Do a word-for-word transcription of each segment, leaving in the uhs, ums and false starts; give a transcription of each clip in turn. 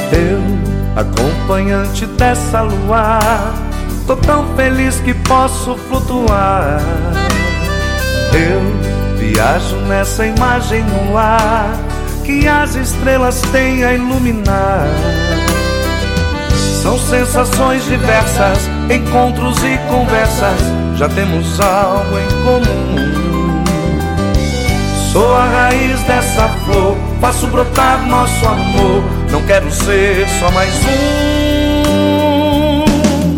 Eu, acompanhante dessa lua, tô tão feliz que posso flutuar. Eu viajo nessa imagem no ar que as estrelas têm a iluminar. São sensações diversas, encontros e conversas, já temos algo em comum. Sou a raiz dessa flor, faço brotar nosso amor, não quero ser só mais um.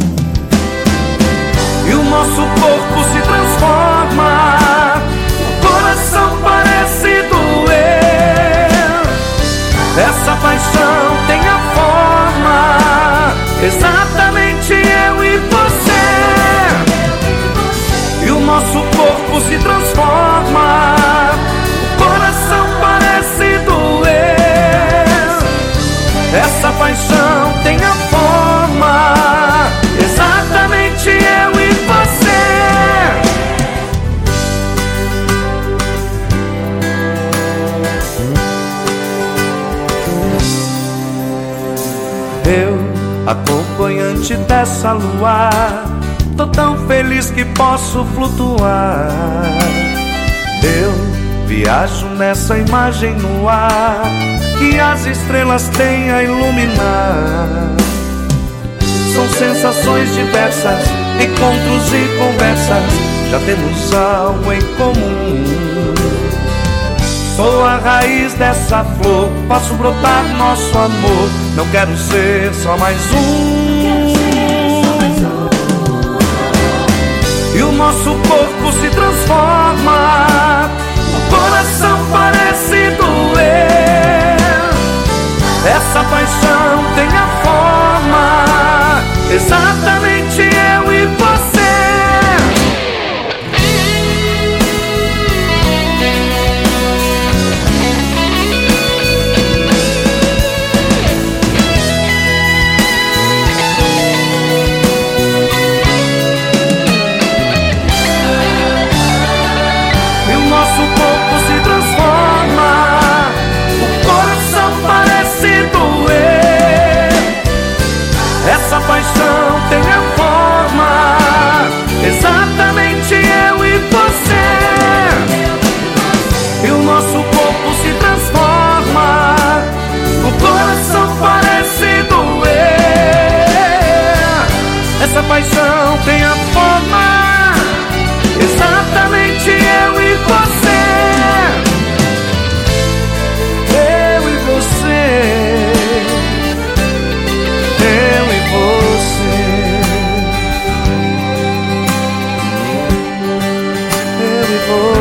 E o nosso corpo se transforma, o coração parece doer. Essa paixão tem a forma, exatamente eu e você. E o nosso corpo se transforma, o coração parece doer. Essa paixão tem a forma, exatamente eu e você. Eu, acompanhante dessa lua, tô tão feliz que posso flutuar. Eu viajo nessa imagem no ar que as estrelas têm a iluminar. São sensações diversas, encontros e conversas, já temos algo em comum. Sou a raiz dessa flor, faço brotar nosso amor, não quero ser só mais um. E o nosso corpo se transforma, o coração parece doer. Essa paixão tem a forma, exatamente eu e você. Essa paixão tem a forma, exatamente eu e você. E o nosso corpo se transforma, o coração parece doer. Essa paixão tem a forma, exatamente eu e você. Eu e você. Oh